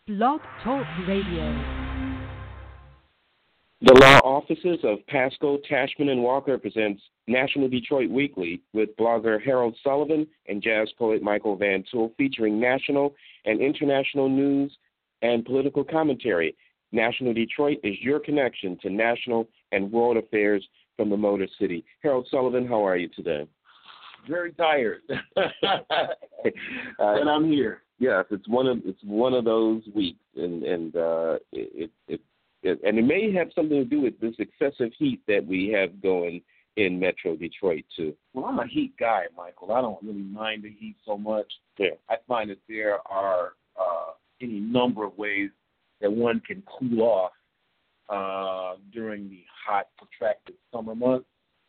Blog Talk Radio. The law offices of Pasco, Tashman, and Walker presents National Detroit Weekly with blogger Harold Sullivan and jazz poet Michael Van Tool, featuring national and international news and political commentary. National Detroit is your connection to national and world affairs from the Motor City. Harold Sullivan, how are you today? Very tired, and I'm here. Yes, it's one of those weeks, and it may have something to do with this excessive heat that we have going in Metro Detroit too. Well, I'm a heat guy, Michael. I don't really mind the heat so much. Yeah. I find that there are any number of ways that one can cool off during the hot, protracted summer months.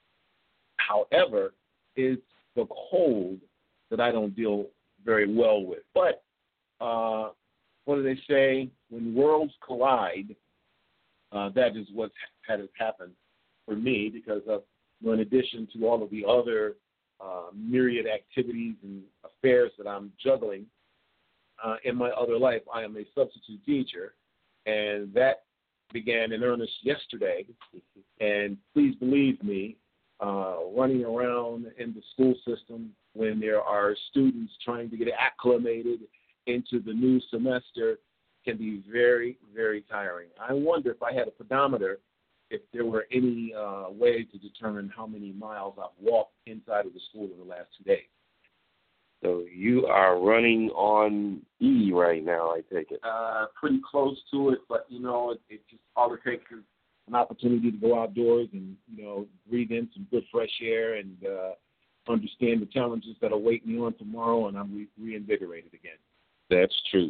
However, it's the cold that I don't deal very well with. But what do they say? When worlds collide, that is what has happened for me, because in addition to all of the other myriad activities and affairs that I'm juggling in my other life, I am a substitute teacher, and that began in earnest yesterday. And please believe me, running around in the school system when there are students trying to get acclimated into the new semester can be very, very tiring. I wonder, if I had a pedometer, if there were any way to determine how many miles I've walked inside of the school in the last 2 days. So you are running on E right now, I take it. Pretty close to it, but, it just all it takes is an opportunity to go outdoors and, breathe in some good fresh air and understand the challenges that await me on tomorrow, and I'm reinvigorated again. That's true.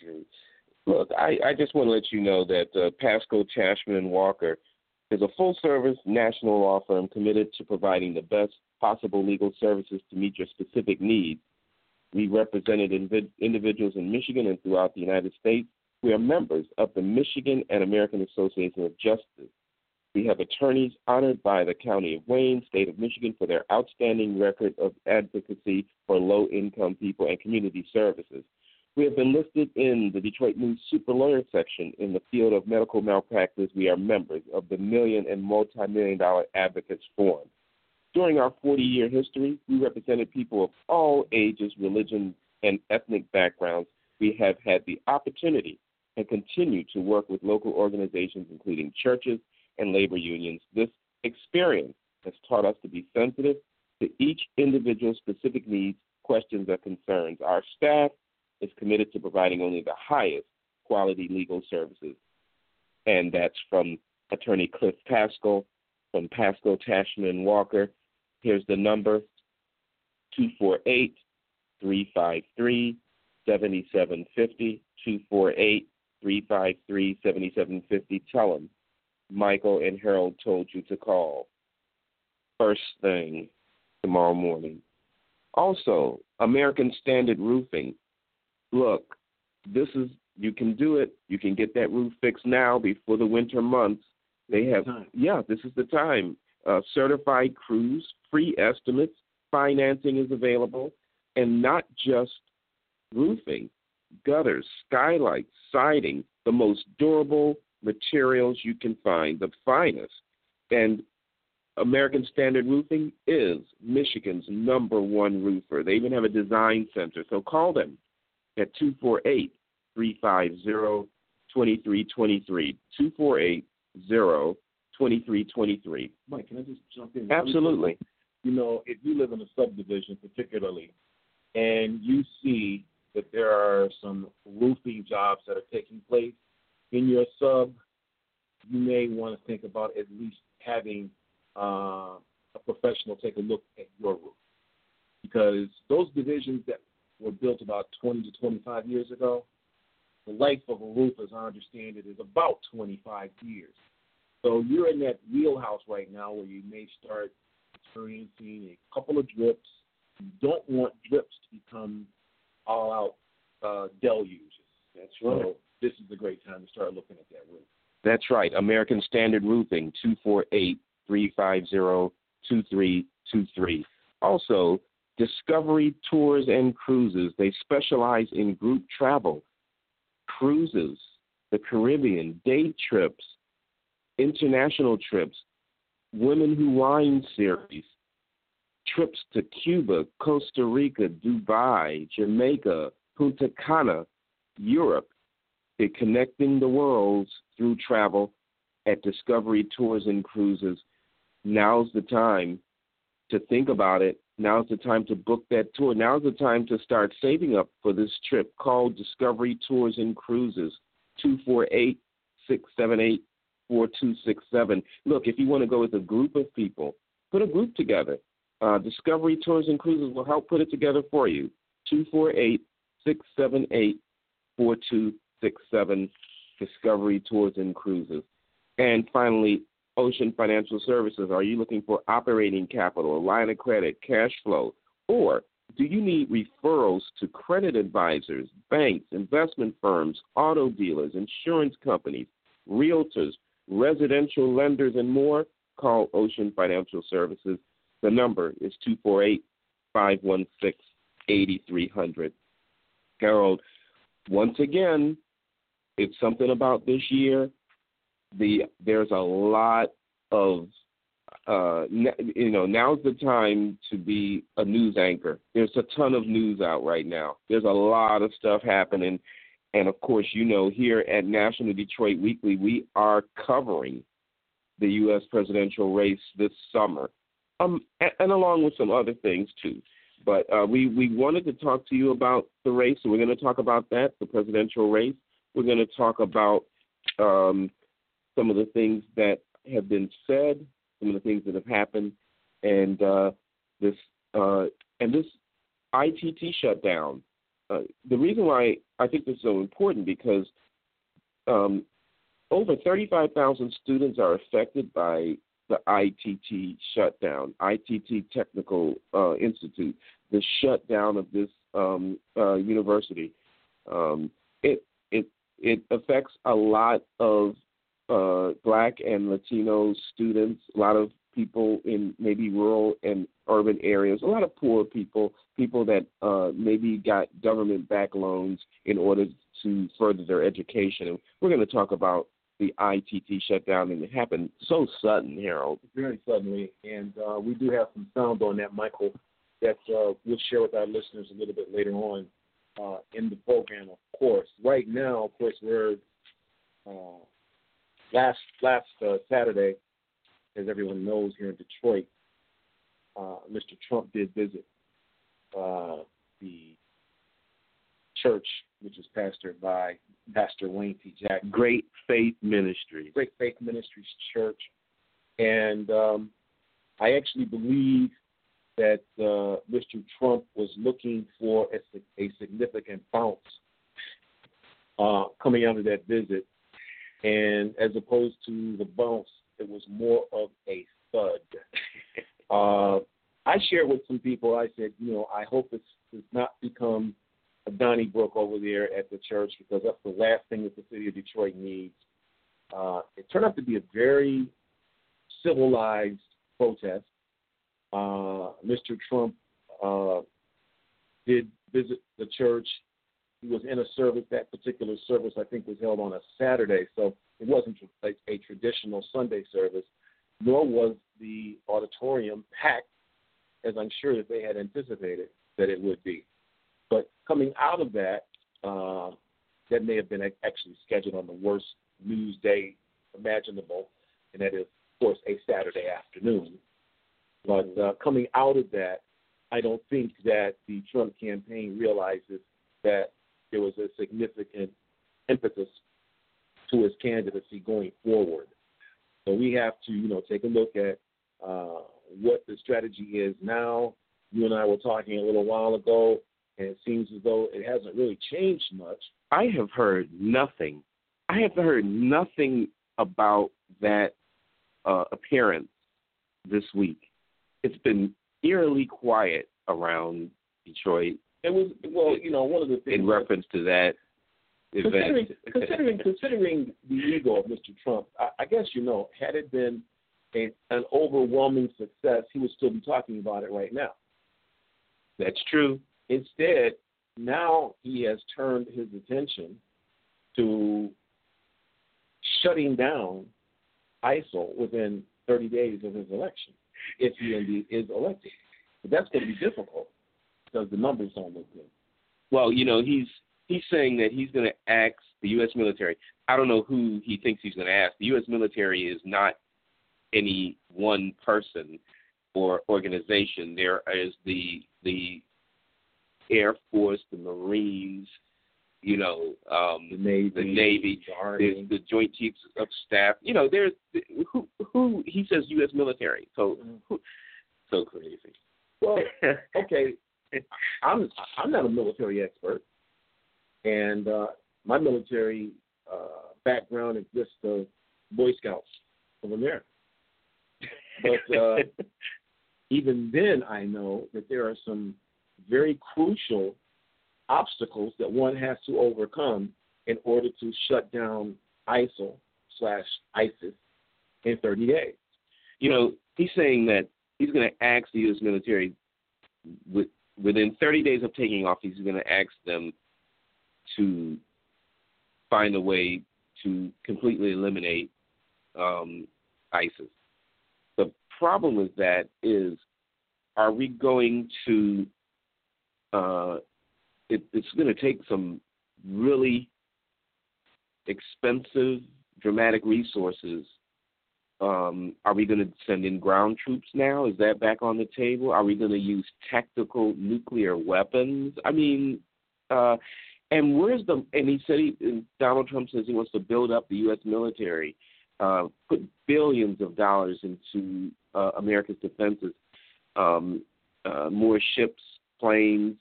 Look, I just want to let you know that Pasco, Tashman, and Walker is a full-service national law firm committed to providing the best possible legal services to meet your specific needs. We represented individuals in Michigan and throughout the United States. We are members of the Michigan and American Association of Justice. We have attorneys honored by the County of Wayne, State of Michigan, for their outstanding record of advocacy for low-income people and community services. We have been listed in the Detroit News Super Lawyer section. In the field of medical malpractice, we are members of the Million and Multi-Million-Dollar Advocates Forum. During our 40-year history, we represented people of all ages, religion, and ethnic backgrounds. We have had the opportunity and continue to work with local organizations, including churches and labor unions. This experience has taught us to be sensitive to each individual's specific needs, questions, or concerns. Our staff is committed to providing only the highest quality legal services. And that's from Attorney Cliff Pascal from Pasco, Tashman, and Walker. Here's the number, 248-353-7750, 248-353-7750. Tell them Michael and Harold told you to call first thing tomorrow morning. Also, American Standard Roofing. Look, you can do it. You can get that roof fixed now before the winter months. This is the time. Certified crews, free estimates, financing is available, and not just roofing, gutters, skylights, siding, the most durable materials you can find, the finest. And American Standard Roofing is Michigan's #1 roofer. They even have a design center, so call them at 248-350-2323, 248-2323. Mike, can I just jump in? Absolutely. If you live in a subdivision particularly, and you see that there are some roofing jobs that are taking place in your sub, you may want to think about at least having a professional take a look at your roof. Because those divisions that were built about 20 to 25 years ago, the life of a roof, as I understand it, is about 25 years. So you're in that wheelhouse right now where you may start experiencing a couple of drips. You don't want drips to become all-out deluges. That's right. So this is a great time to start looking at that roof. That's right. American Standard Roofing, 248-350-2323. Also, Discovery Tours and Cruises. They specialize in group travel. cruises, the Caribbean, day trips, international trips, Women Who Wine series, trips to Cuba, Costa Rica, Dubai, Jamaica, Punta Cana, Europe. They're connecting the worlds through travel at Discovery Tours and Cruises. Now's the time to think about it. Now's the time to book that tour. Now's the time to start saving up for this trip. Call Discovery Tours and Cruises, 248-678-4267. Look, if you want to go with a group of people, put a group together. Discovery Tours and Cruises will help put it together for you. 248-678-4267, Discovery Tours and Cruises. And finally, Ocean Financial Services. Are you looking for operating capital, a line of credit, cash flow, or do you need referrals to credit advisors, banks, investment firms, auto dealers, insurance companies, realtors, residential lenders, and more? Call Ocean Financial Services. The number is 248-516-8300. Harold, once again, it's something about this year. There's a lot of, now's the time to be a news anchor. There's a ton of news out right now. There's a lot of stuff happening. And, of course, here at National Detroit Weekly, we are covering the U.S. presidential race this summer, and along with some other things, too. But we wanted to talk to you about the race, so we're going to talk about that, the presidential race. We're going to talk about some of the things that have been said, some of the things that have happened, and this ITT shutdown. The reason why I think this is so important because over 35,000 students are affected by the ITT shutdown, ITT Technical Institute, the shutdown of this university. It affects a lot of Black and Latino students, a lot of people in maybe rural and urban areas, a lot of poor people that maybe got government-backed loans in order to further their education. And we're going to talk about the ITT shutdown, and it happened so sudden, Harold. Very suddenly, and we do have some sound on that, Michael, that we'll share with our listeners a little bit later on in the program, of course. Right now, of course, we're last Saturday, as everyone knows here in Detroit, Mr. Trump did visit the church, which is pastored by Pastor Wayne T. Jackson. Great Faith Ministries. Great Faith Ministries Church. And I actually believe that Mr. Trump was looking for a significant bounce coming out of that visit. And as opposed to the bounce, it was more of a thud. I shared with some people, I said, I hope it's not become a Donnybrook over there at the church because that's the last thing that the city of Detroit needs. It turned out to be a very civilized protest. Mr. Trump did visit the church. He was in a service. That particular service, I think, was held on a Saturday, so it wasn't a traditional Sunday service, nor was the auditorium packed, as I'm sure that they had anticipated that it would be. But coming out of that, that may have been actually scheduled on the worst news day imaginable, and that is, of course, a Saturday afternoon. But coming out of that, I don't think that the Trump campaign realizes that there was a significant impetus to his candidacy going forward. So we have to, take a look at what the strategy is now. You and I were talking a little while ago, and it seems as though it hasn't really changed much. I have heard nothing. I have heard nothing about that appearance this week. It's been eerily quiet around Detroit. It was, one of the things in reference to that event. Considering the ego of Mr. Trump, I guess had it been an overwhelming success, he would still be talking about it right now. That's true. Instead, now he has turned his attention to shutting down ISIL within 30 days of his election, if he indeed is elected. But that's going to be difficult because the numbers don't look good. Well, he's saying that he's going to ask the U.S. military. I don't know who he thinks he's going to ask. The U.S. military is not any one person or organization. There is the Air Force, the Marines, the Navy, the Army, the Joint Chiefs of Staff. There's who he says U.S. military. So so crazy. Well, okay, I'm not a military expert, and my military background is just the Boy Scouts of America. But even then, I know that there are some very crucial obstacles that one has to overcome in order to shut down ISIL/ISIS in 30 days. He's saying that he's going to ask the U.S. military within 30 days of taking off, he's going to ask them to find a way to completely eliminate ISIS. The problem with that is, are we going to it's going to take some really expensive, dramatic resources. Are we going to send in ground troops now? Is that back on the table? Are we going to use tactical nuclear weapons? I mean, and he said Donald Trump says he wants to build up the U.S. military, put billions of dollars into America's defenses, more ships, planes,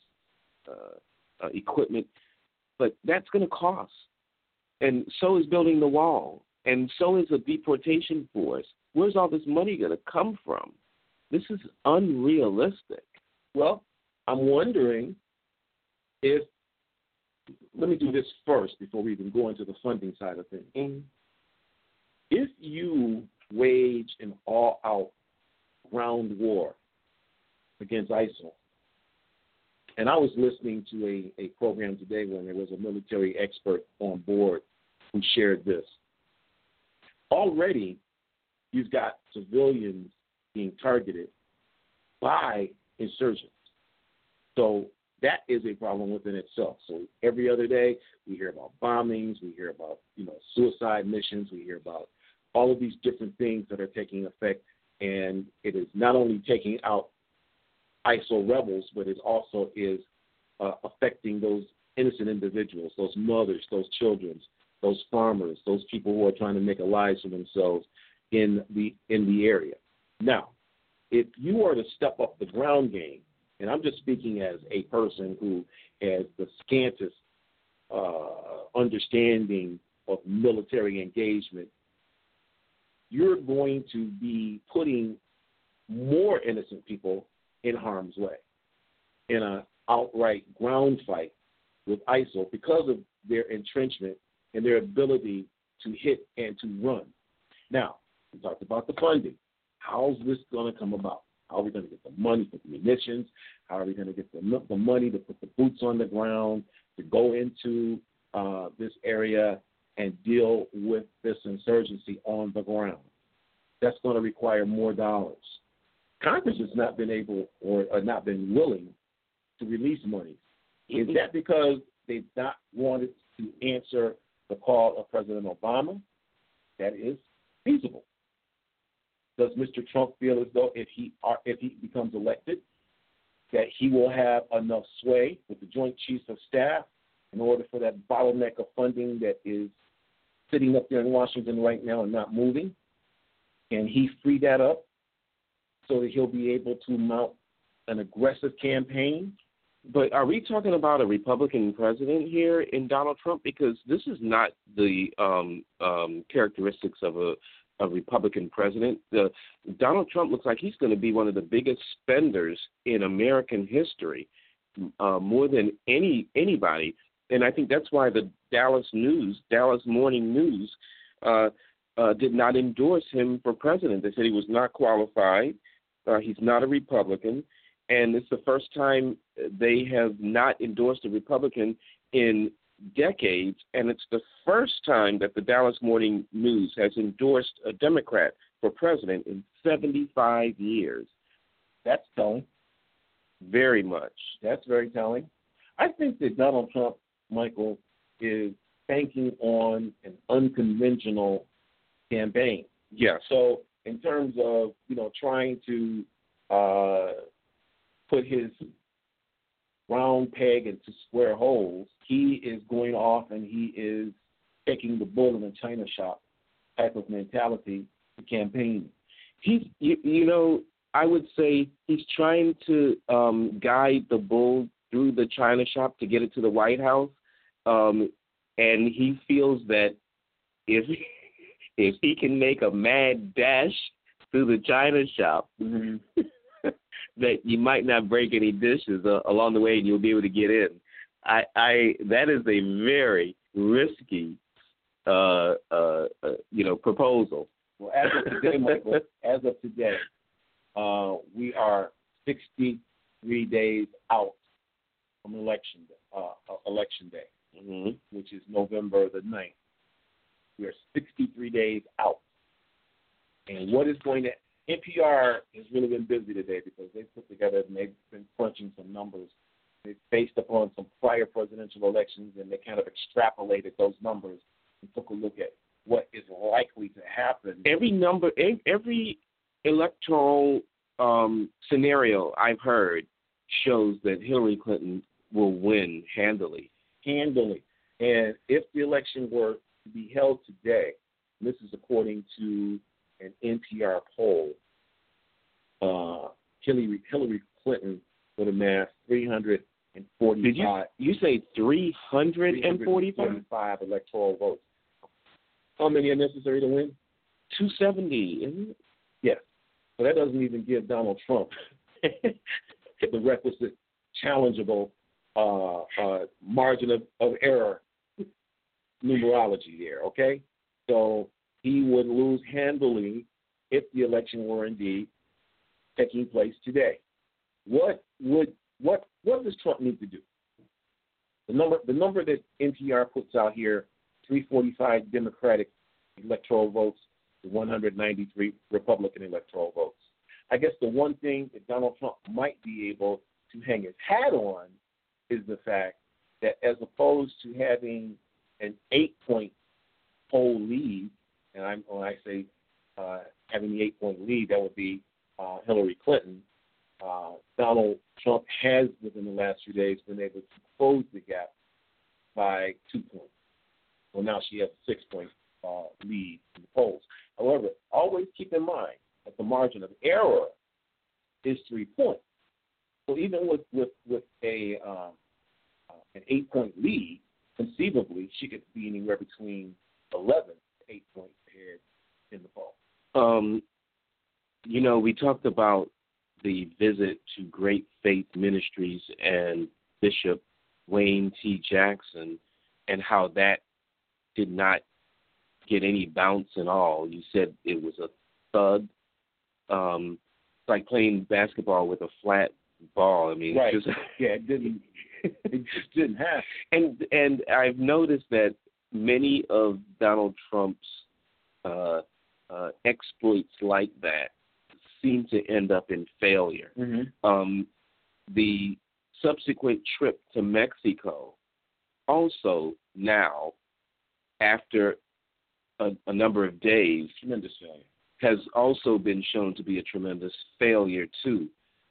equipment, but that's going to cost. And so is building the wall, and so is a deportation force. Where's all this money going to come from? This is unrealistic. Well, I'm wondering if, let me do this first before we even go into the funding side of things. Mm-hmm. If you wage an all-out ground war against ISIL, and I was listening to a program today when there was a military expert on board who shared this. Already, you've got civilians being targeted by insurgents. So that is a problem within itself. So every other day, we hear about bombings, we hear about suicide missions, we hear about all of these different things that are taking effect, and it is not only taking out ISIL rebels, but it also is affecting those innocent individuals, those mothers, those children, those farmers, those people who are trying to make a life for themselves in the area. Now, if you are to step up the ground game, and I'm just speaking as a person who has the scantest understanding of military engagement, you're going to be putting more innocent people in harm's way in an outright ground fight with ISIL because of their entrenchment and their ability to hit and to run. Now, we talked about the funding. How's this going to come about? How are we going to get the money for the munitions? How are we going to get the money to put the boots on the ground, to go into this area and deal with this insurgency on the ground? That's going to require more dollars. Congress has not been able or not been willing to release money. Is that because they've not wanted to answer the call of President Obama? That is feasible. Does Mr. Trump feel as though if he becomes elected, that he will have enough sway with the Joint Chiefs of Staff in order for that bottleneck of funding that is sitting up there in Washington right now and not moving? Can he free that up so that he'll be able to mount an aggressive campaign? But are we talking about a Republican president here in Donald Trump? Because this is not the characteristics of a Republican president. Donald Trump looks like he's going to be one of the biggest spenders in American history, more than anybody. And I think that's why the Dallas Morning News, did not endorse him for president. They said he was not qualified. He's not a Republican. And it's the first time they have not endorsed a Republican in decades, and it's the first time that the Dallas Morning News has endorsed a Democrat for president in 75 years. That's telling. Very much. That's very telling. I think that Donald Trump, Michael, is banking on an unconventional campaign. Yes. So in terms of, trying to put his round peg into square holes, he is going off and he is taking the bull in the china shop type of mentality to campaign. I would say he's trying to guide the bull through the china shop to get it to the White House, and he feels that if he can make a mad dash through the china shop, mm-hmm. that you might not break any dishes along the way, and you'll be able to get in. That is a very risky, proposal. Well, as of today, Michael, we are 63 days out from election day, mm-hmm. which is November the 9th. We are 63 days out. And what is going to – NPR has really been busy today because they've put together and they've been crunching some numbers. It's based upon some prior presidential elections, and they kind of extrapolated those numbers and took a look at what is likely to happen. Every electoral scenario I've heard shows that Hillary Clinton will win handily. And if the election were to be held today, and this is according to an NPR poll, Hillary Clinton would amass 345. Did you say 345 electoral votes? How many are necessary to win? 270, isn't it? Yes. So that doesn't even give Donald Trump the requisite challengeable margin of error numerology there, okay? So he would lose handily if the election were indeed taking place today. What does Trump need to do? The number that NPR puts out here, 345 Democratic electoral votes to 193 Republican electoral votes. I guess the one thing that Donald Trump might be able to hang his hat on is the fact that as opposed to having an 8-point poll lead, and when I say having the 8-point lead, that would be Hillary Clinton. Donald Trump has, within the last few days, been able to close the gap by 2 points. Well, now she has a 6-point lead in the polls. However, always keep in mind that the margin of error is 3 points. So even with an 8-point lead, conceivably, she could be anywhere between 11 to 8 points ahead in the poll. We talked about the visit to Great Faith Ministries and Bishop Wayne T. Jackson and how that did not get any bounce at all. You said it was a thud. It's like playing basketball with a flat ball. I mean, right. It just didn't happen. And I've noticed that many of Donald Trump's exploits like that seem to end up in failure. Mm-hmm. The subsequent trip to Mexico also now, after a number of days, tremendous failure, has also been shown to be a tremendous failure too.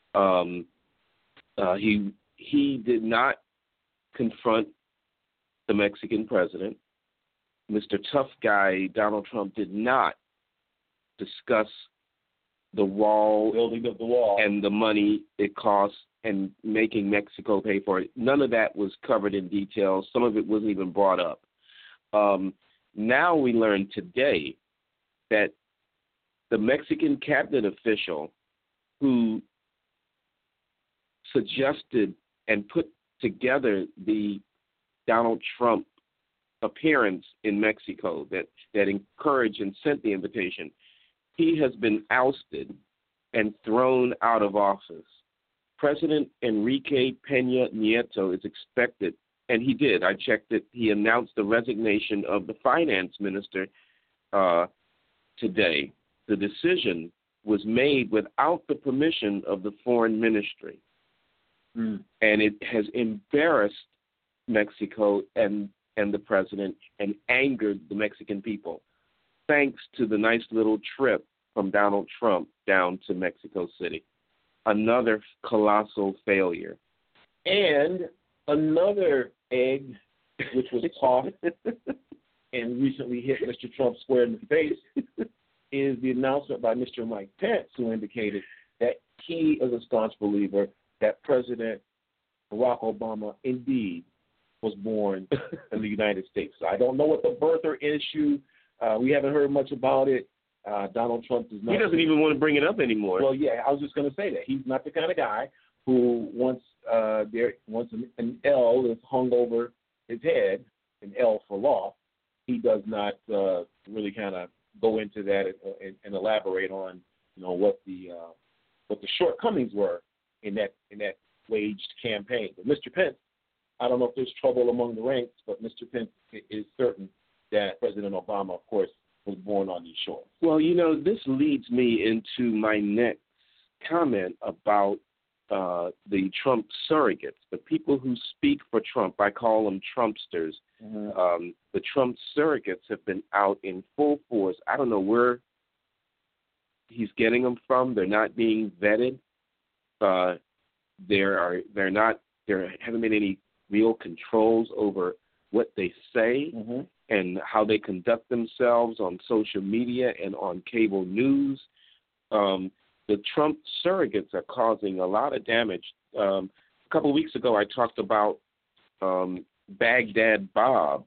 He did not confront the Mexican president. Mr. Tough Guy Donald Trump did not discuss the building of the wall, and the money it costs and making Mexico pay for it. None of that was covered in detail. Some of it wasn't even brought up. Now we learn today that the Mexican cabinet official who suggested and put together the Donald Trump appearance in Mexico that encouraged and sent the invitation, he has been ousted and thrown out of office. President Enrique Peña Nieto is expected And he did. I checked it. He announced the resignation of the finance minister today. The decision was made without the permission of the foreign ministry. And it has embarrassed Mexico and the president and angered the Mexican people, thanks to the nice little trip from Donald Trump down to Mexico City. Another colossal failure. And another egg, which was tossed and recently hit Mr. Trump square in the face, is the announcement by Mr. Mike Pence, who indicated that he is a staunch believer that President Barack Obama indeed was born in the United States. So I don't know what the birther issue. We haven't heard much about it. Donald Trump does not. He doesn't even want to bring it up anymore. Well, yeah, I was just going to say that. He's not the kind of guy who once an L is hung over his head, an L for law, he does not really kind of go into that and elaborate on, what the shortcomings were in that waged campaign. But Mr. Pence, I don't know if there's trouble among the ranks, but Mr. Pence is certain that President Obama, of course, was born on these shores. Well, this leads me into my next comment about the Trump surrogates, the people who speak for Trump. I call them Trumpsters. Mm-hmm. The Trump surrogates have been out in full force. I don't know where he's getting them from. They're not being vetted. There haven't been any real controls over what they say and how they conduct themselves on social media and on cable news. The Trump surrogates are causing a lot of damage. A couple of weeks ago, I talked about Baghdad Bob.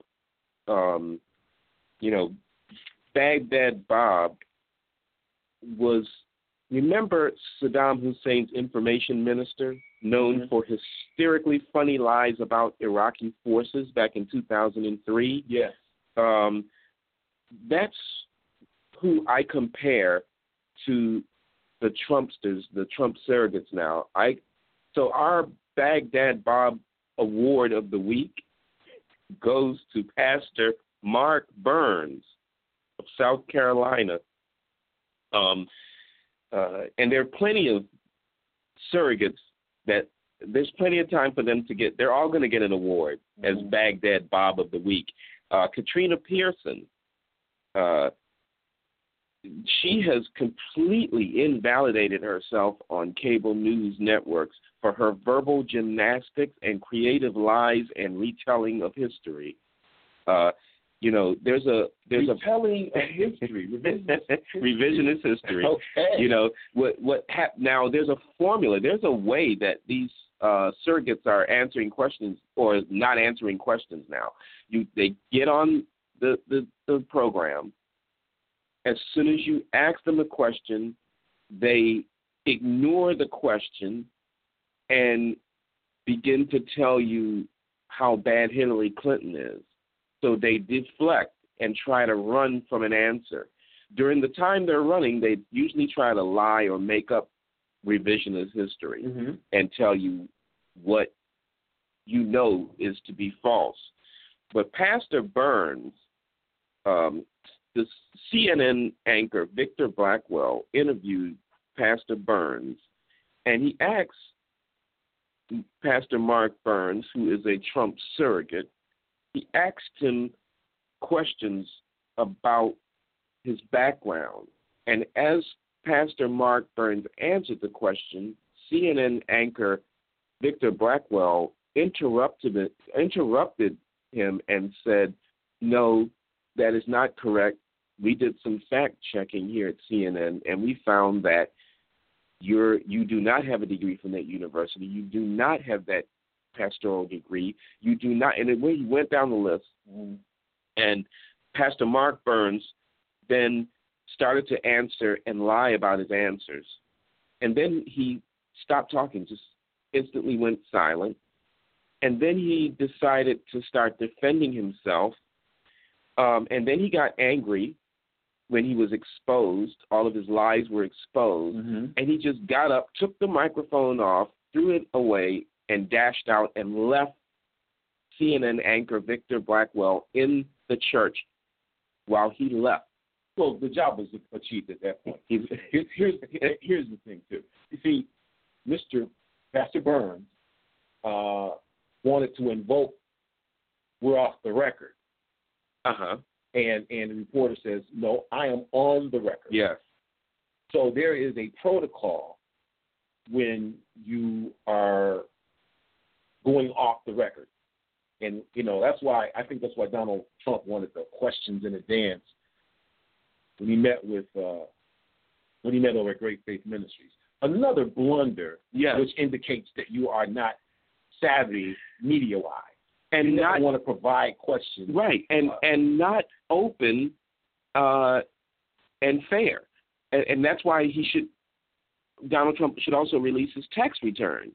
Baghdad Bob was, remember Saddam Hussein's information minister, known for hysterically funny lies about Iraqi forces back in 2003? Yes. That's who I compare to the Trumpsters, the Trump surrogates now. So our Baghdad Bob Award of the week goes to Pastor Mark Burns of South Carolina. And there are plenty of surrogates that there's plenty of time for them to get. They're all going to get an award as Baghdad Bob of the week. Katrina Pearson, she has completely invalidated herself on cable news networks for her verbal gymnastics and creative lies and retelling of history. There's retelling of history, revisionist history. Okay. Now there's a formula. There's a way that these surrogates are answering questions or not answering questions. Now they get on the program. As soon as you ask them a question, they ignore the question and begin to tell you how bad Hillary Clinton is. So they deflect and try to run from an answer. During the time they're running, they usually try to lie or make up revisionist history and tell you what you know is to be false. But Pastor Burns, the CNN anchor Victor Blackwell interviewed Pastor Burns, and he asked Pastor Mark Burns, who is a Trump surrogate, he asked him questions about his background. And as Pastor Mark Burns answered the question, CNN anchor Victor Blackwell interrupted him and said, "No, that is not correct. We did some fact-checking here at CNN, and we found that you do not have a degree from that university. You do not have that pastoral degree. You do not." And he went down the list. And Pastor Mark Burns then started to answer and lie about his answers. And then he stopped talking, just instantly went silent. And then he decided to start defending himself. And then he got angry when he was exposed. All of his lies were exposed. And he just got up, took the microphone off, threw it away, and dashed out and left CNN anchor Victor Blackwell in the church while he left. Well, the job was achieved at that point. Here's the thing, too. You see, Pastor Burns wanted to invoke, we're off the record. Uh-huh. And the reporter says, no, I am on the record. Yes. So there is a protocol when you are going off the record. And, that's why Donald Trump wanted the questions in advance when he met over at Great Faith Ministries. Another blunder, yes, which indicates that you are not savvy media-wise. And you not want to provide questions. Right, and not open and fair. And that's why Donald Trump should also release his tax return.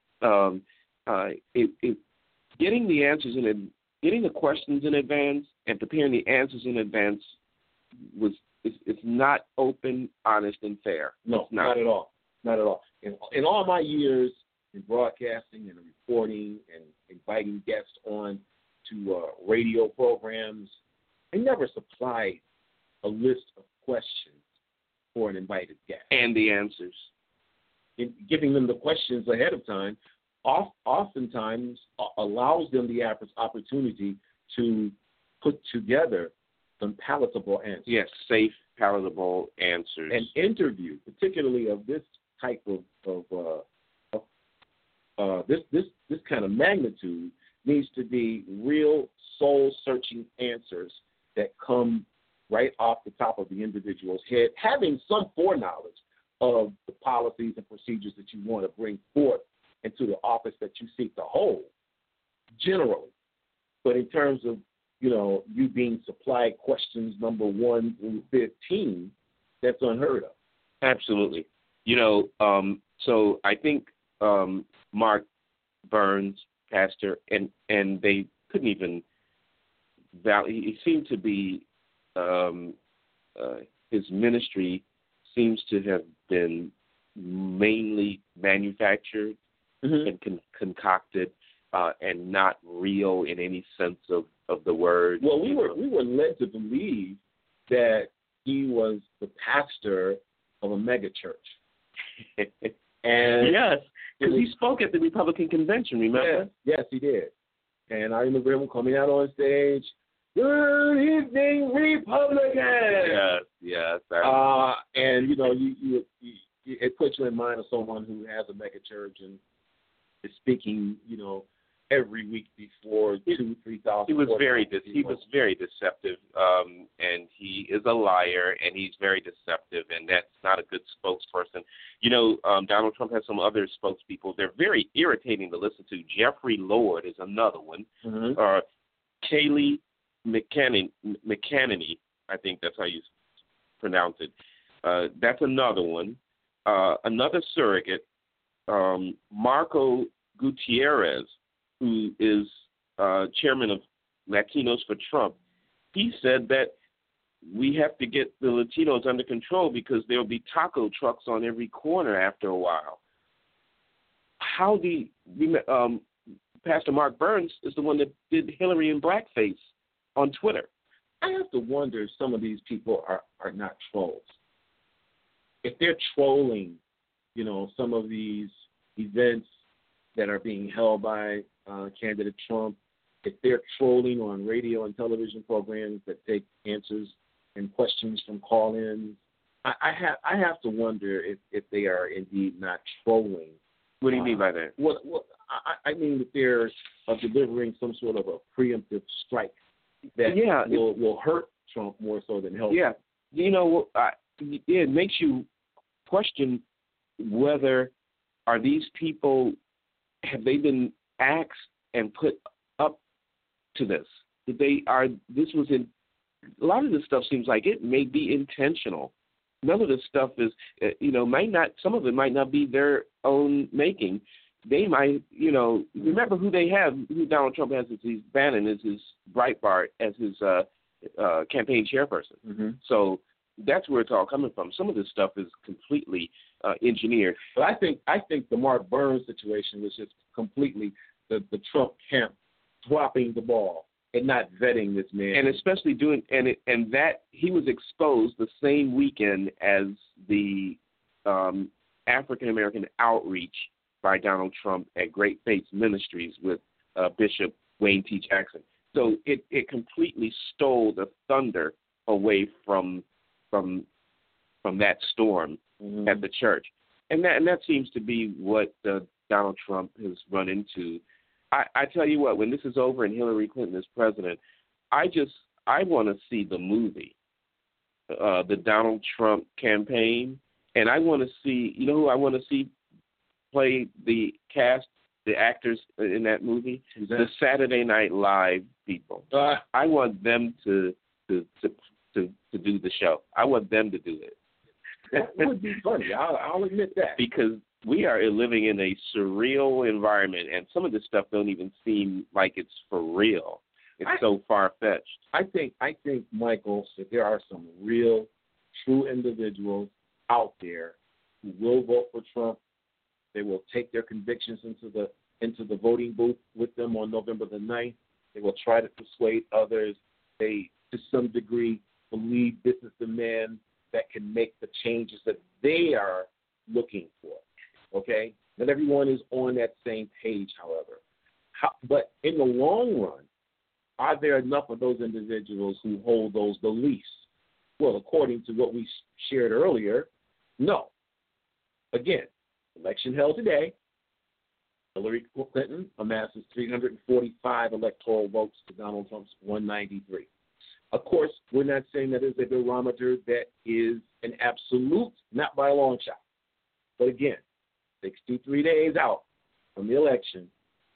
Getting the answers getting the questions in advance and preparing the answers in advance it's not open, honest, and fair. No, not at all. Not at all. In all my years in broadcasting and reporting and inviting guests on to radio programs, I never supplied a list of questions for an invited guest. And the answers. In giving them the questions ahead of time oftentimes allows them the opportunity to put together some palatable answers. Yes, safe, palatable answers. An interview, particularly of this type this kind of magnitude, needs to be real soul-searching answers that come right off the top of the individual's head, having some foreknowledge of the policies and procedures that you want to bring forth into the office that you seek to hold, generally. But in terms of, you being supplied questions number 1 through 15, that's unheard of. Absolutely. So I think Mark Burns, pastor, and they couldn't even he seemed to be his ministry seems to have been mainly manufactured and concocted and not real in any sense of the word. Well, we were led to believe that he was the pastor of a mega church. And yes, because he spoke at the Republican convention, remember? Yes, he did. And I remember him coming out on stage, "Good evening, Republicans!" Yes. And, you it puts you in mind of someone who has a mega church and is speaking, every week before 2,000-3,000. He was very deceptive, and he is a liar, and he's very deceptive, and that's not a good spokesperson. Donald Trump has some other spokespeople. They're very irritating to listen to. Jeffrey Lord is another one. Mm-hmm. Kayleigh McEnany, I think that's how you pronounce it. That's another one. Another surrogate, Marco Gutierrez, who is chairman of Latinos for Trump, he said that we have to get the Latinos under control because there will be taco trucks on every corner after a while. Pastor Mark Burns is the one that did Hillary in blackface on Twitter. I have to wonder if some of these people are not trolls. If they're trolling, some of these events that are being held by candidate Trump, if they're trolling on radio and television programs that take answers and questions from call-ins, I have to wonder if they are indeed not trolling. What do you mean by that? I mean that they're delivering some sort of a preemptive strike that will hurt Trump more so than help. Yeah. It makes you question whether are these people, have they been asked and put up to this? A lot of this stuff seems like it may be intentional. None of this stuff is, some of it might not be their own making. They might, remember who Donald Trump has as his Bannon, as his Breitbart, as his campaign chairperson. Mm-hmm. So that's where it's all coming from. Some of this stuff is completely engineered. But I think the Mark Burns situation was just completely the Trump camp dropping the ball and not vetting this man. And especially that he was exposed the same weekend as the African American outreach by Donald Trump at Great Faith Ministries with Bishop Wayne T. Jackson. So it completely stole the thunder away from that storm at the church, and that seems to be what Donald Trump has run into. I tell you what, when this is over and Hillary Clinton is president, I want to see the movie, the Donald Trump campaign, and I want to see, you know who I want to see play the cast, the actors in that movie? The Saturday Night Live people. I want them to do the show. I want them to do it. That would be funny. I'll admit that. Because we are living in a surreal environment, and some of this stuff don't even seem like it's for real. It's so far-fetched. I think, Michael, that there are some real, true individuals out there who will vote for Trump. They will take their convictions into the voting booth with them on November the 9th. They will try to persuade others. They, to some degree, believe this is the man that can make the changes that they are looking for. Okay? Not everyone is on that same page, however. But in the long run, are there enough of those individuals who hold those beliefs? Well, according to what we shared earlier, no. Again, election held today. Hillary Clinton amasses 345 electoral votes to Donald Trump's 193. Of course, we're not saying that is a barometer that is an absolute, not by a long shot. But again, 63 days out from the election,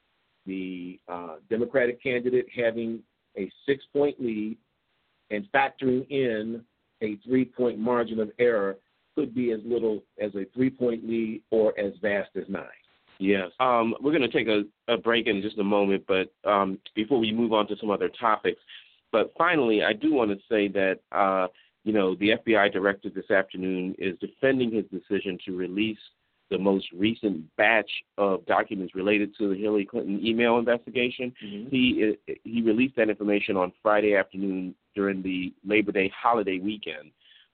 the Democratic candidate having a 6-point lead and factoring in a 3-point margin of error could be as little as a 3-point lead or as vast as 9. Yes. We're going to take a break in just a moment, but before we move on to some other topics. But finally, I do want to say that, the FBI director this afternoon is defending his decision to release the most recent batch of documents related to the Hillary Clinton email investigation. Mm-hmm. He released that information on Friday afternoon during the Labor Day holiday weekend,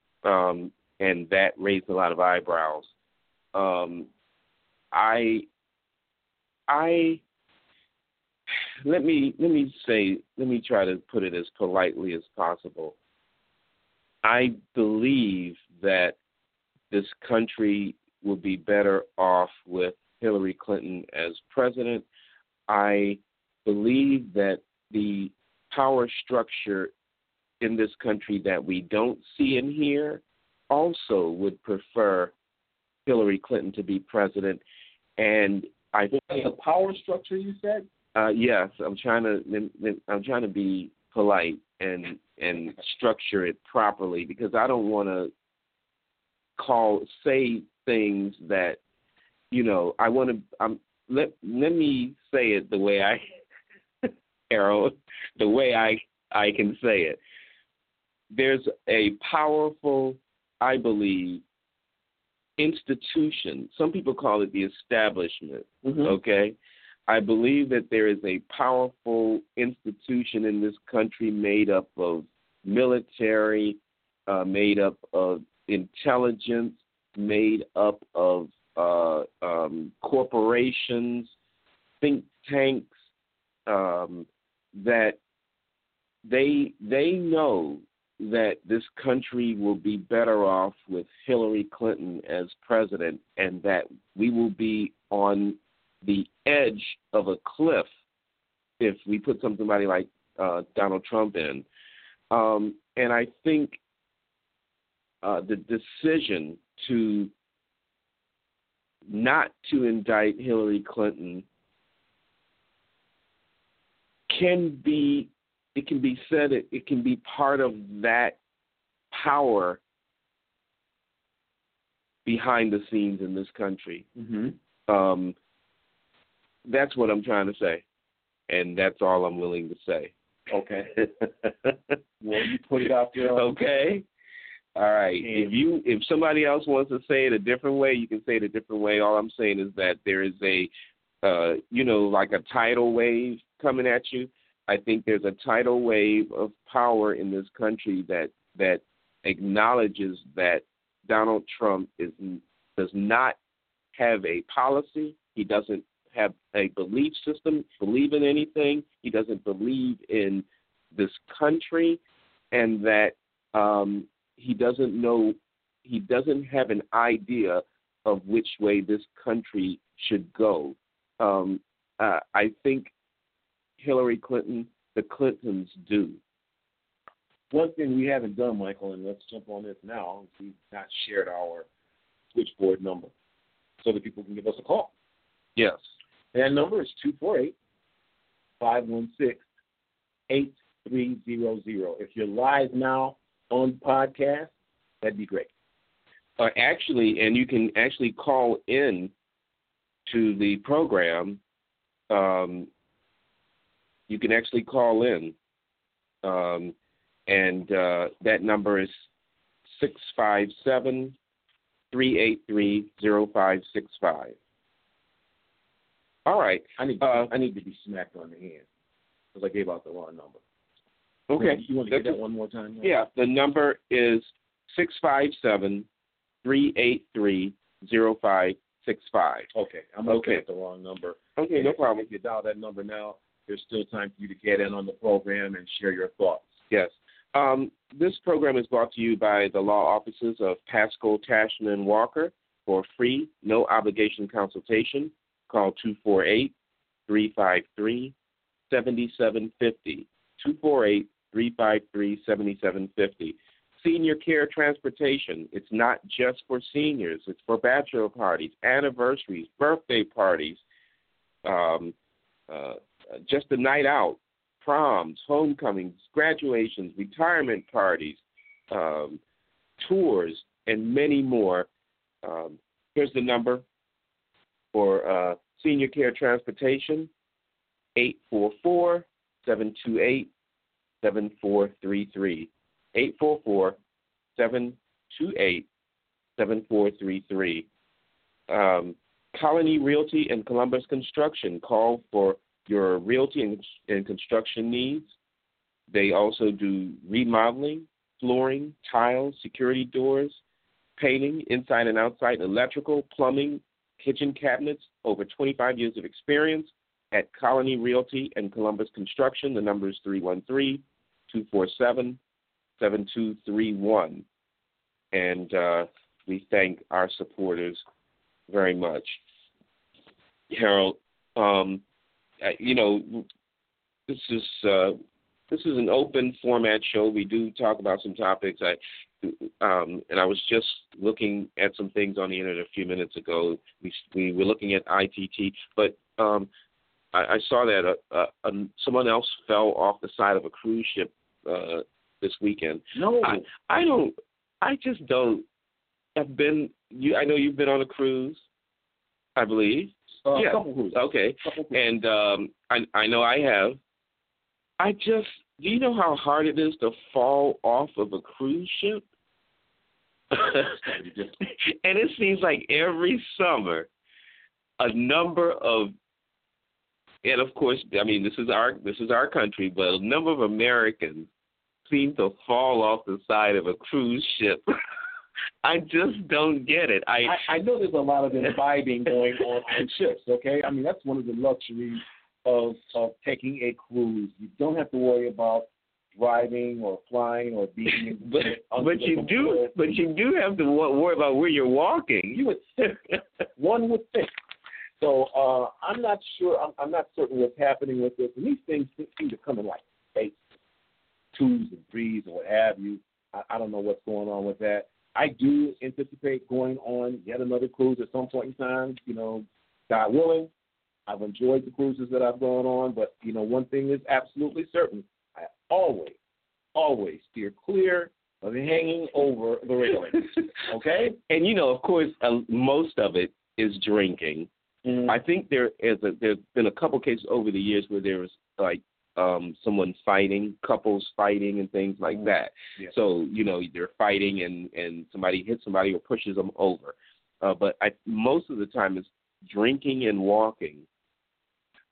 and that raised a lot of eyebrows. Let me try to put it as politely as possible. I believe that this country will be better off with Hillary Clinton as president. I believe that the power structure in this country that we don't see and hear also would prefer Hillary Clinton to be president. And I think the power structure, you said? Yes, I'm trying to be polite and structure it properly, because I don't want to say things that, I want to. Let me say it the way Harold, the way I can say it. There's a powerful, I believe, institution. Some people call it the establishment. Mm-hmm. Okay. I believe that there is a powerful institution in this country made up of military, made up of intelligence, made up of corporations, think tanks, that they know that this country will be better off with Hillary Clinton as president, and that we will be on the edge of a cliff if we put somebody like Donald Trump in. And I think the decision to not to indict Hillary Clinton can be part of that power behind the scenes in this country. Mm-hmm. That's what I'm trying to say, and that's all I'm willing to say. Okay. Well, you put it out there. Okay. All right. If somebody else wants to say it a different way, you can say it a different way. All I'm saying is that there is a, like a tidal wave coming at you. I think there's a tidal wave of power in this country that acknowledges that Donald Trump does not have a policy. He doesn't have a belief system, believe in anything. He doesn't believe in this country, and that he doesn't have an idea of which way this country should go. I think Hillary Clinton, the Clintons do. One thing we haven't done, Michael, and let's jump on this now, we've not shared our switchboard number so that people can give us a call. Yes. That number is 248-516-8300. If you're live now on the podcast, that'd be great. Actually, and you can actually call in to the program. You can actually call in, and that number is 657-383-0565. All right. I need to be smacked on the hand because I gave out the wrong number. Okay. You want to get that one more time? Yeah. The number is 657-383-0565. Okay. I'm looking at the wrong number. Okay, no problem. If you dial that number now, there's still time for you to get in on the program and share your thoughts. Yes. This program is brought to you by the law offices of Pasco, Tashman, Walker. For free, no obligation consultation, call 248-353-7750. 248-353-7750. Senior Care Transportation. It's not just for seniors. It's for bachelor parties, anniversaries, birthday parties, just a night out, proms, homecomings, graduations, retirement parties, tours, and many more. Here's the number for Senior Care Transportation, 844-728-7433. 844-728-7433. Colony Realty and Columbus Construction. Call for your realty and construction needs. They also do remodeling, flooring, tiles, security doors, painting, inside and outside, electrical, plumbing, kitchen cabinets. Over 25 years of experience at Colony Realty and Columbus Construction. The number is 313-247-7231. And we thank our supporters very much. Harold, this is an open format show. We do talk about some topics. And I was just looking at some things on the internet a few minutes ago. We were looking at ITT, but I saw that someone else fell off the side of a cruise ship this weekend. No, I just don't. I know you've been on a cruise, I believe. A couple cruises. Okay. And I know I have. Do you know how hard it is to fall off of a cruise ship? And it seems like every summer, a number of, and of course, I mean, this is our country, but a number of Americans seem to fall off the side of a cruise ship. I just don't get it. I know there's a lot of imbibing going on ships, okay? I mean, that's one of the luxuries of taking a cruise. You don't have to worry about driving or flying or being but you do have to worry about where you're walking. You would think. One would think. So I'm not sure. I'm not certain what's happening with this. And these things seem to come in like states, 2s and 3s or what have you. I don't know what's going on with that. I do anticipate going on yet another cruise at some point in time, God willing. I've enjoyed the cruises that I've gone on, but, one thing is absolutely certain. I always steer clear of hanging over the railing, okay? And, of course, most of it is drinking. Mm-hmm. I think there's been a couple cases over the years where there was, like, someone fighting, couples fighting and things like that. Yeah. So, they're fighting and somebody hits somebody or pushes them over. But most of the time it's drinking and walking.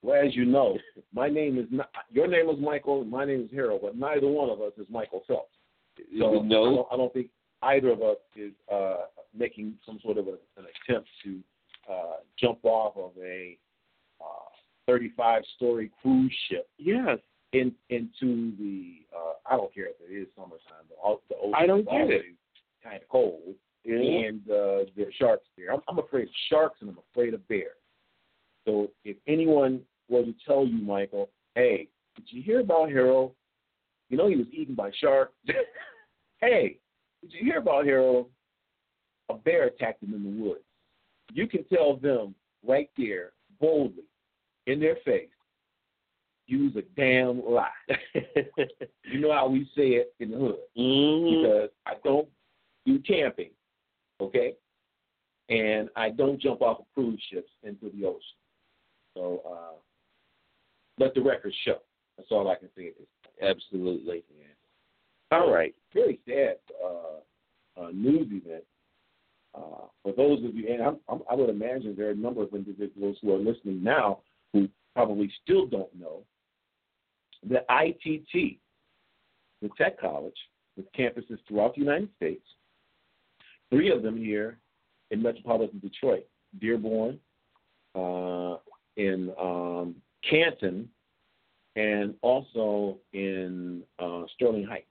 Well, as you know, my name is not. Your name is Michael. My name is Harold, but neither one of us is Michael Phelps. So no, I don't think either of us is making some sort of an attempt to jump off of a 35-story cruise ship. Yes. Into the I don't care if it is summertime, the ocean I don't is get it. kind of cold, and there are sharks there. I'm afraid of sharks and I'm afraid of bears. So if anyone were to tell you, Michael, hey, did you hear about Harold? You know he was eaten by sharks. Hey, did you hear about Harold? A bear attacked him in the woods. You can tell them right there, boldly, in their face, use a damn lie. You know how we say it in the hood. Mm-hmm. Because I don't do camping, okay? And I don't jump off of cruise ships into the ocean. So let the record show. That's all I can say at this point. Absolutely. Yeah. All right. Very sad news event. For those of you, and I would imagine there are a number of individuals who are listening now who probably still don't know, the ITT, the Tech College, with campuses throughout the United States, 3 of them here in metropolitan Detroit, Dearborn, in Canton, and also in Sterling Heights.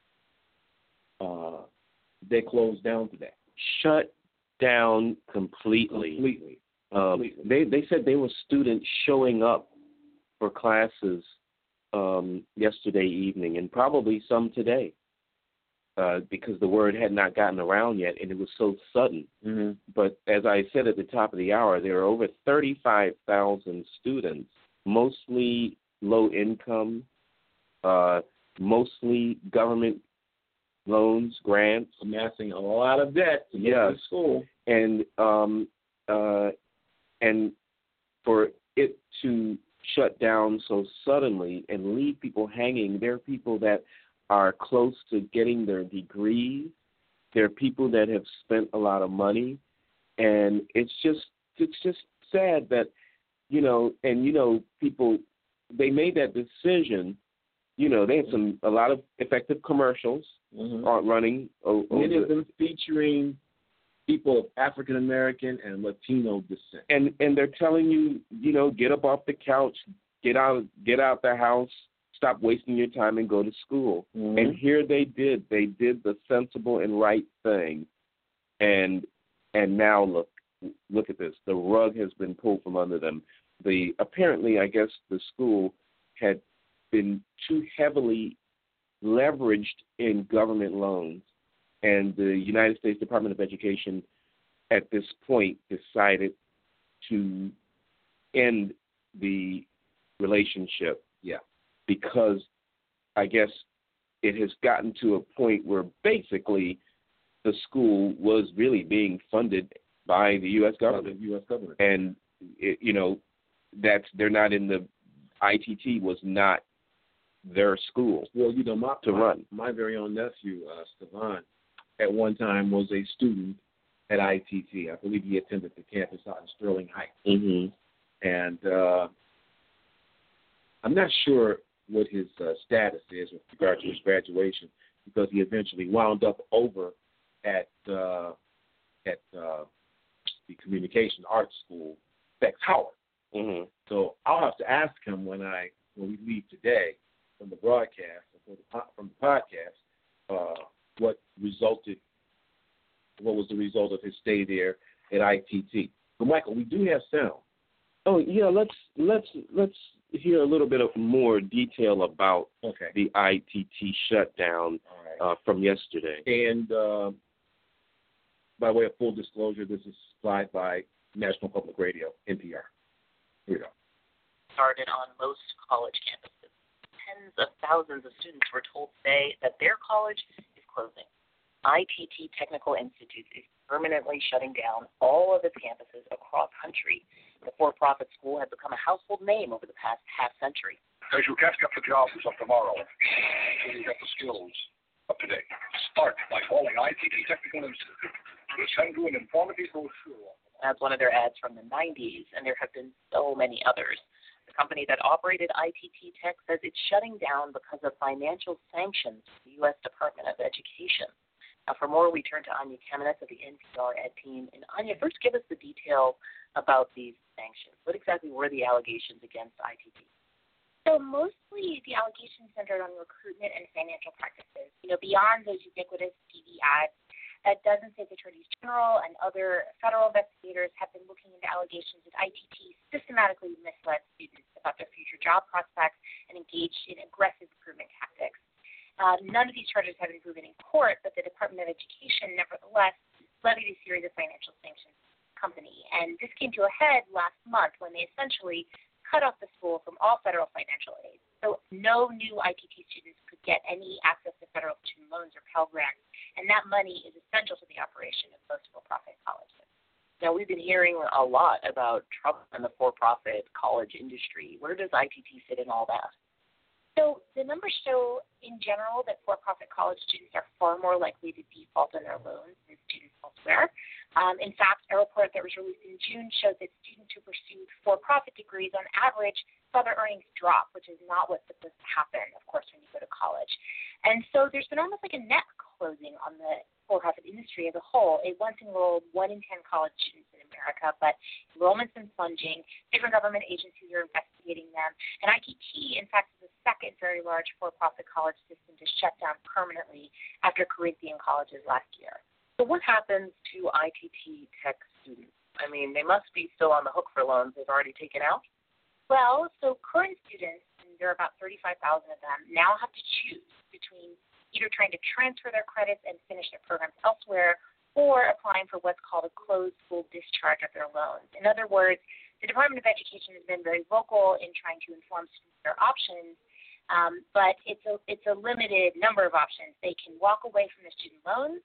They closed down today. Shut down completely. They said there were students showing up for classes yesterday evening, and probably some today, because the word had not gotten around yet, and it was so sudden. Mm-hmm. But as I said at the top of the hour, there are over 35,000 students, mostly low income, mostly government loans, grants, Amassing a lot of debt to get to school. And for it to shut down so suddenly and leave people hanging, there are people that are close to getting their degrees. There are people that have spent a lot of money, and it's just sad that, people, they made that decision. They had a lot of effective commercials running. Many of them featuring people of African American and Latino descent. And they're telling you, get up off the couch, get out the house, stop wasting your time and go to school. Mm-hmm. And here they did. They did the sensible and right thing. And now look at this. The rug has been pulled from under them. Apparently, I guess the school had been too heavily leveraged in government loans, and the United States Department of Education at this point decided to end the relationship. Yeah. Because I guess it has gotten to a point where basically the school was really being funded by the U.S. government. And, they're not in the ITT was not their school. Well, run. My very own nephew, Stevan, at one time was a student at ITT. I believe he attended the campus out in Sterling Heights. Mm-hmm. And I'm not sure what his status is with regard to his graduation, because he eventually wound up over at the Communication Arts School, Bex Howard. Mm-hmm. So I'll have to ask him when we leave today from the broadcast, from the podcast, what was the result of his stay there at ITT. So Michael, we do have sound. Oh yeah, let's hear a little bit of more detail about the ITT shutdown from yesterday. And by way of full disclosure, this is supplied by National Public Radio, NPR. Here we go. Started on most college campuses. Tens of thousands of students were told today that their college is closing. ITT Technical Institute is permanently shutting down all of its campuses across country. The for-profit school has become a household name over the past half-century. As you can't get the jobs of tomorrow until you get the skills up to date. Start by calling ITT Technical Institute. We'll send you an informative brochure. That's one of their ads from the 90s, and there have been so many others. The company that operated ITT Tech says it's shutting down because of financial sanctions from the U.S. Department of Education. Now, for more, we turn to Anya Kamenetz of the NPR Ed team. And Anya, first give us the detail about these sanctions. What exactly were the allegations against ITT? So mostly the allegations centered on recruitment and financial practices. Beyond those ubiquitous TV ads, dozens of attorneys general and other federal investigators have been looking into allegations that ITT systematically misled students about their future job prospects and engaged in aggressive recruitment tactics. None of these charges have been proven in court, but the Department of Education nevertheless levied a series of financial sanctions on the company. And this came to a head last month when they essentially cut off the school from all federal financial aid. So no new ITT students could get any access to federal student loans or Pell Grants, and that money is essential to the operation of most for-profit colleges. Now, we've been hearing a lot about trouble in the for-profit college industry. Where does ITT sit in all that? So the numbers show, in general, that for-profit college students are far more likely to default on their loans than students elsewhere. In fact, a report that was released in June showed that students who pursued for-profit degrees, on average, saw their earnings drop, which is not what's supposed to happen, of course, when you go to college. And so there's been almost like a net closing on the for-profit industry as a whole. It once enrolled 1 in 10 college students in America, but enrollment's been plunging. Different government agencies are investigating them. And ITT, in fact, is the second very large for-profit college system to shut down permanently after Corinthian colleges last year. So what happens to ITT Tech students? I mean, they must be still on the hook for loans they've already taken out? Well, so current students, and there are about 35,000 of them, now have to choose between either trying to transfer their credits and finish their programs elsewhere or applying for what's called a closed school discharge of their loans. In other words, the Department of Education has been very vocal in trying to inform students their options, but it's a limited number of options. They can walk away from the student loans,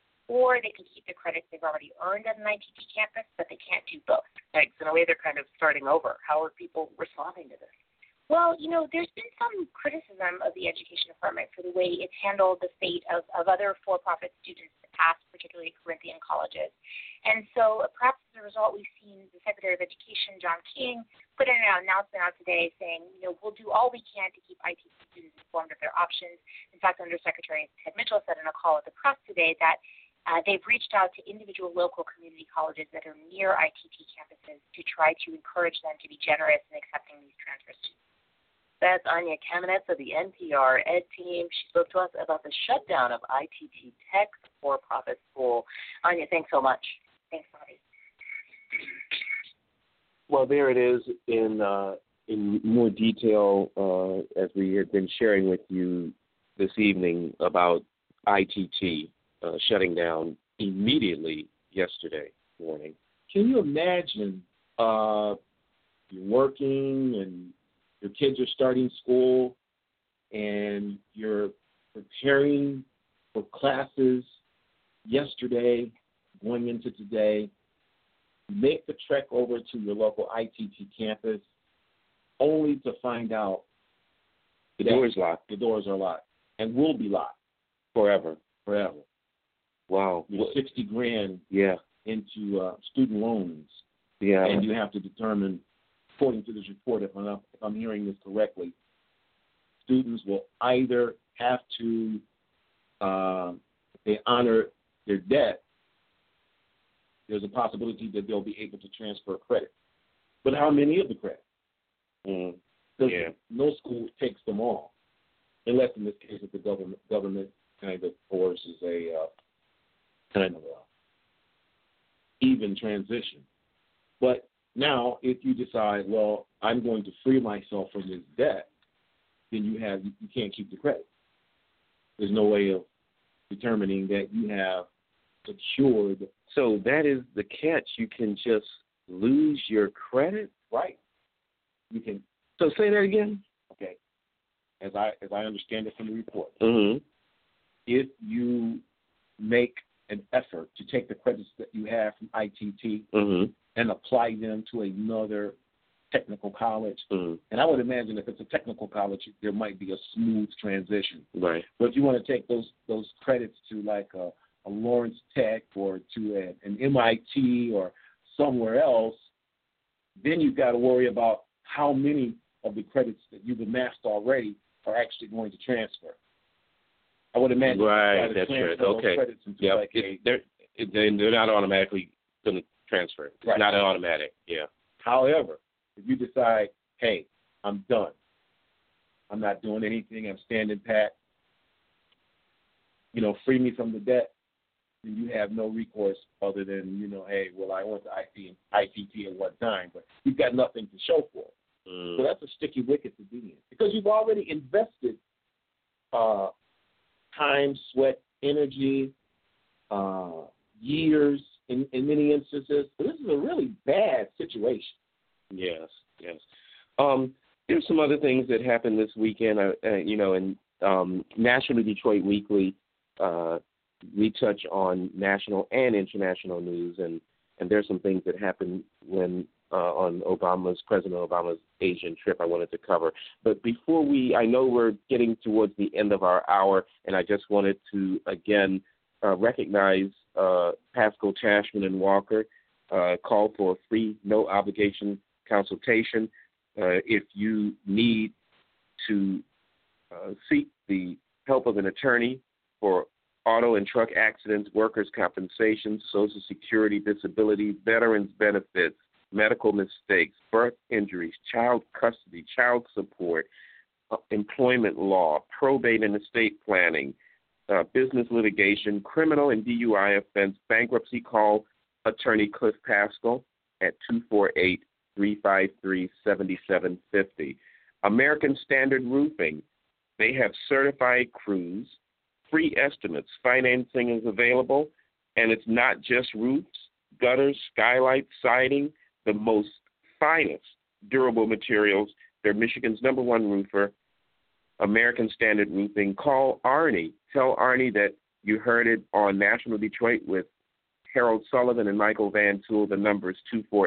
or they can keep the credits they've already earned at an ITT campus, but they can't do both. Right, so in a way they're kind of starting over. How are people responding to this? Well, there's been some criticism of the Education Department for the way it's handled the fate of other for-profit students in the past, particularly Corinthian colleges. And so perhaps as a result, we've seen the Secretary of Education, John King, put in an announcement out today saying, we'll do all we can to keep ITT students informed of their options. In fact, Undersecretary Ted Mitchell said in a call with the press today that they've reached out to individual local community colleges that are near ITT campuses to try to encourage them to be generous in accepting these transfer students. That's Anya Kamenetz of the NPR Ed team. She spoke to us about the shutdown of ITT Tech for-profit school. Anya, thanks so much. Thanks, Bobby. Well, there it is in more detail as we have been sharing with you this evening about ITT shutting down immediately yesterday morning. Can you imagine you're working and your kids are starting school and you're preparing for classes yesterday, going into today, make the trek over to your local ITT campus only to find out the door's locked. The doors are locked and will be locked. Forever. Wow. You're $60,000 into student loans. Yeah. And you have to determine, according to this report, if I'm hearing this correctly, students will either have to they honor their debt. There's a possibility that they'll be able to transfer credit. But how many of the credit? Because no school takes them all, unless in this case if the government kind of forces a kind of even transition. But now, if you decide, well, I'm going to free myself from this debt, then you can't keep the credit. There's no way of determining that you have secured. So that is the catch. You can just lose your credit? Right. You can. So say that again. Okay. As I understand it from the report, if you make an effort to take the credits that you have from ITT and apply them to another technical college, and I would imagine if it's a technical college, there might be a smooth transition. Right. But if you want to take those credits to like a Lawrence Tech or to an MIT or somewhere else, then you've got to worry about how many of the credits that you've amassed already are actually going to transfer. I would imagine. Right, that's transfer right. those Okay. credits into Yep. like They're not automatically going to transfer. It's Right. not an automatic. Yeah. However, if you decide, hey, I'm done, I'm not doing anything, I'm standing pat, free me from the debt, then you have no recourse other than, hey, well, I went to ITT at one time, but you've got nothing to show for it. So that's a sticky wicket to be in because you've already invested time, sweat, energy, years in many instances. So this is a really bad situation. Yes. There's some other things that happened this weekend. In National Detroit Weekly, we touch on national and international news, and there's some things that happened when on President Obama's Asian trip I wanted to cover. But before I know we're getting towards the end of our hour, and I just wanted to, again, recognize Pascal Tashman and Walker, call for free, no-obligation consultation. If you need to seek the help of an attorney for auto and truck accidents, workers' compensation, Social Security, disability, veterans benefits, medical mistakes, birth injuries, child custody, child support, employment law, probate and estate planning, business litigation, criminal and DUI offense, bankruptcy, call attorney Cliff Pascal at 248-353-7750. American Standard Roofing, they have certified crews, free estimates, financing is available, and it's not just roofs, gutters, skylights, siding, the most finest durable materials. They're Michigan's #1 roofer, American Standard Roofing. Call Arnie. Tell Arnie that you heard it on National Detroit with Harold Sullivan and Michael Van Tool. The number is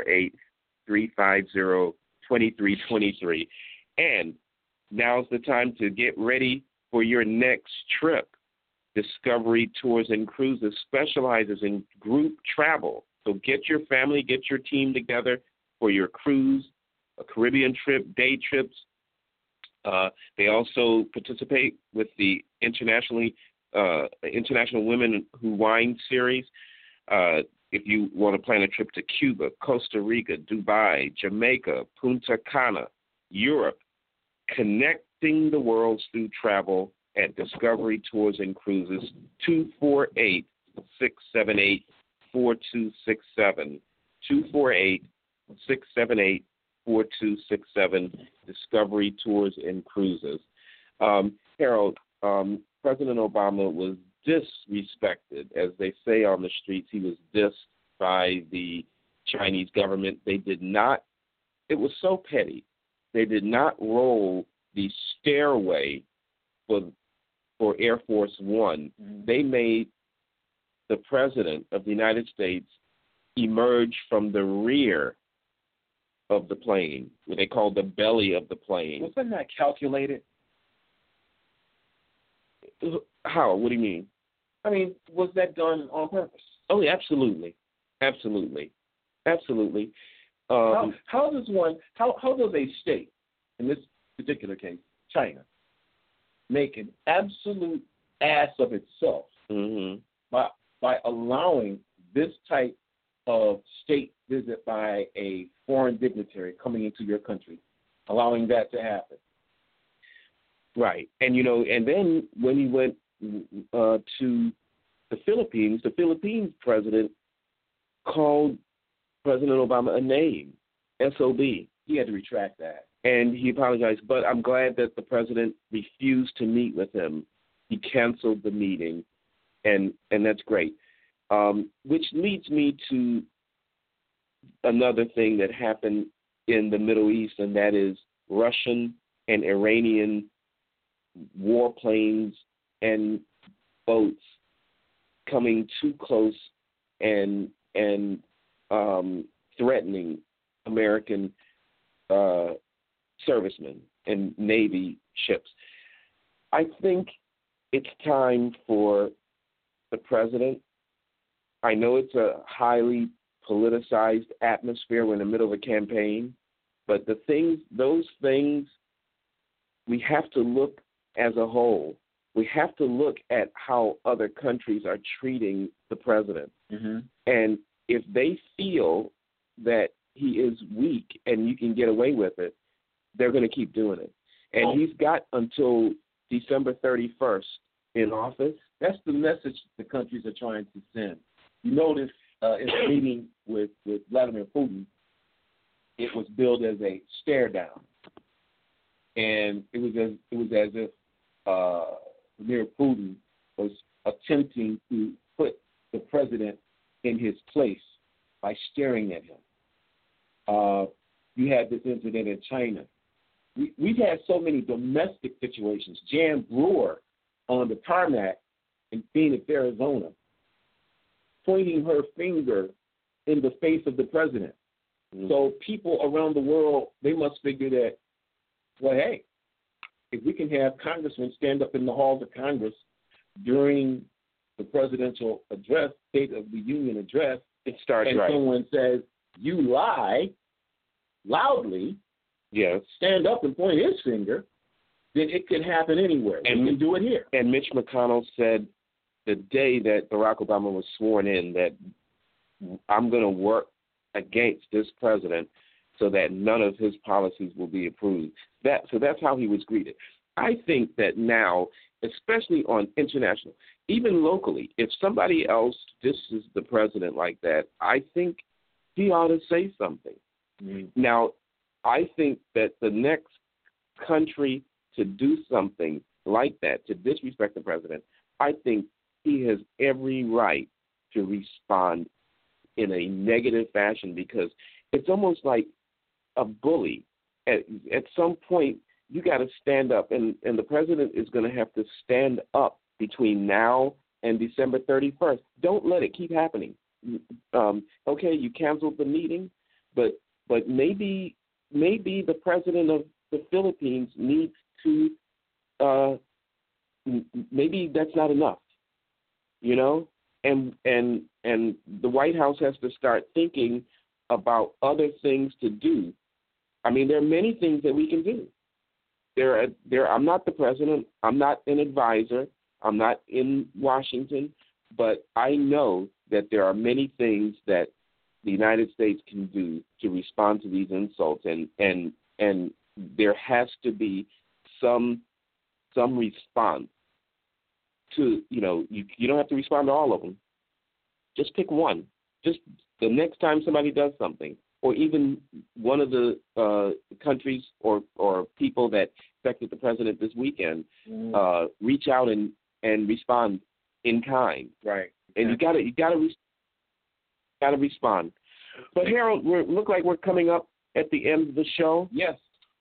248-350-2323. And now's the time to get ready for your next trip. Discovery Tours and Cruises specializes in group travel. So get your family, get your team together for your cruise, a Caribbean trip, day trips. They also participate with the International Women Who Wine series. If you want to plan a trip to Cuba, Costa Rica, Dubai, Jamaica, Punta Cana, Europe, connecting the worlds through travel at Discovery Tours and Cruises, 248-678-4267, 248-678-4267, Discovery Tours and Cruises. Harold, President Obama was disrespected, as they say on the streets. He was dissed by the Chinese government. They did not, it was so petty, they did not roll the stairway for Air Force One. Mm-hmm. They made the President of the United States emerge from the rear of the plane, what they call the belly of the plane. Was that not calculated? How? What do you mean? I mean, was that done on purpose? Oh, yeah, absolutely. How does a state, in this particular case, China, make an absolute ass of itself by allowing this type of state visit by a foreign dignitary coming into your country, allowing that to happen? Right. And, and then when he went to the Philippines president called President Obama a name, SOB. He had to retract that. And he apologized, but I'm glad that the president refused to meet with him. He canceled the meeting, and that's great. Which leads me to another thing that happened in the Middle East, and that is Russian and Iranian warplanes and boats coming too close and threatening American servicemen and Navy ships. I think it's time for the president. I know it's a highly politicized atmosphere. We're in the middle of a campaign, But those things, we have to look as a whole. We have to look at how other countries are treating the president. Mm-hmm. And if they feel that he is weak and you can get away with it, they're going to keep doing it. And he's got until December 31st in office. That's the message the countries are trying to send. You notice in the meeting with Vladimir Putin, it was billed as a stare down. And it was as if Vladimir Putin was attempting to put the president in his place by staring at him. You had this incident in China. We've had so many domestic situations. Jan Brewer on the tarmac in Phoenix, Arizona, pointing her finger in the face of the president. Mm-hmm. So people around the world, they must figure that, well, hey, if we can have congressmen stand up in the halls of Congress during the presidential address, State of the Union address, it starts and right. Someone says, you lie, loudly, yes, stand up and point his finger, then it can happen anywhere. And we can do it here. And Mitch McConnell said the day that Barack Obama was sworn in that I'm going to work against this president so that none of his policies will be approved. So that's how he was greeted. I think that now, especially on international, even locally, if somebody else disses the president like that, I think he ought to say something. Mm-hmm. Now, I think that the next country to do something like that, to disrespect the president, I think he has every right to respond in a negative fashion, because it's almost like a bully. At some point, you got to stand up, and the president is going to have to stand up between now and December 31st. Don't let it keep happening. Okay, you canceled the meeting, but maybe the president of the Philippines needs to, maybe that's not enough, you know? And the White House has to start thinking about other things to do. I mean, there are many things that we can do. I'm not the president. I'm not an advisor. I'm not in Washington. But I know that there are many things that the United States can do to respond to these insults, and there has to be some response to, you know, you don't have to respond to all of them. Just pick one. Just the next time somebody does something, or even one of the countries or people that affected the president this weekend, reach out and respond in kind. Right. And you gotta respond. But Harold, look like we're coming up at the end of the show. Yes.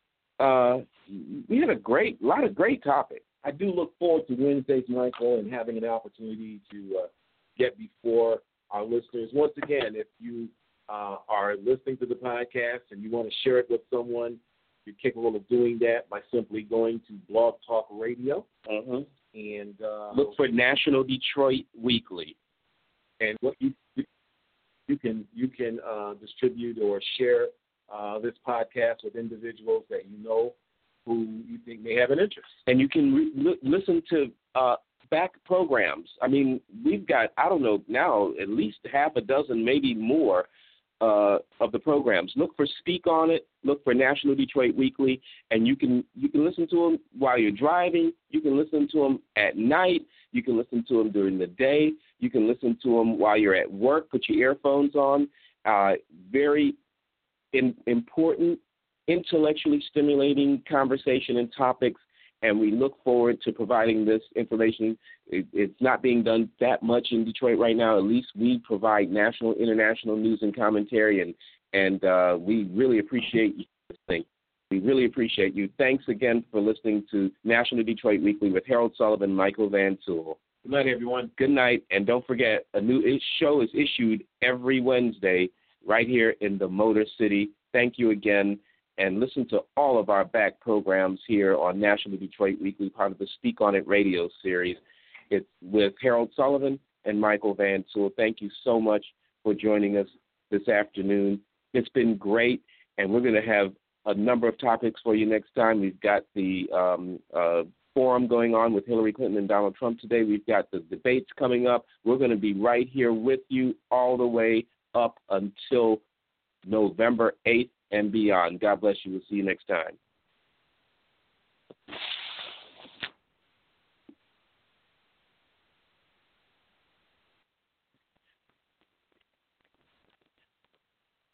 We had a lot of great topics. I do look forward to Wednesdays, Michael, and having an opportunity to get before our listeners. Once again, if you are listening to the podcast and you want to share it with someone, you're capable of doing that by simply going to Blog Talk Radio. Uh-huh. And look for National Detroit Weekly. And what you can distribute or share this podcast with individuals that you know who you think may have an interest. And you can listen to back programs. I mean, we've got, I don't know, now at least half a dozen, maybe more, of the programs. Look for Speak On It. Look for National Detroit Weekly, and you can listen to them while you're driving. You can listen to them at night. You can listen to them during the day. You can listen to them while you're at work. Put your earphones on. Very important, intellectually stimulating conversation and topics, and we look forward to providing this information. It's not being done that much in Detroit right now. At least we provide national, international news and commentary, and we really appreciate you listening. We really appreciate you. Thanks again for listening to National Detroit Weekly with Harold Sullivan and Michael Van Tool. Good night, everyone. Good night, and don't forget, a new show is issued every Wednesday right here in the Motor City. Thank you again. And listen to all of our back programs here on National Detroit Weekly, part of the Speak On It radio series. It's with Harold Sullivan and Michael Van Tool. Thank you so much for joining us this afternoon. It's been great, and we're going to have a number of topics for you next time. We've got the forum going on with Hillary Clinton and Donald Trump today. We've got the debates coming up. We're going to be right here with you all the way up until November 8th and beyond. God bless you. We'll see you next time.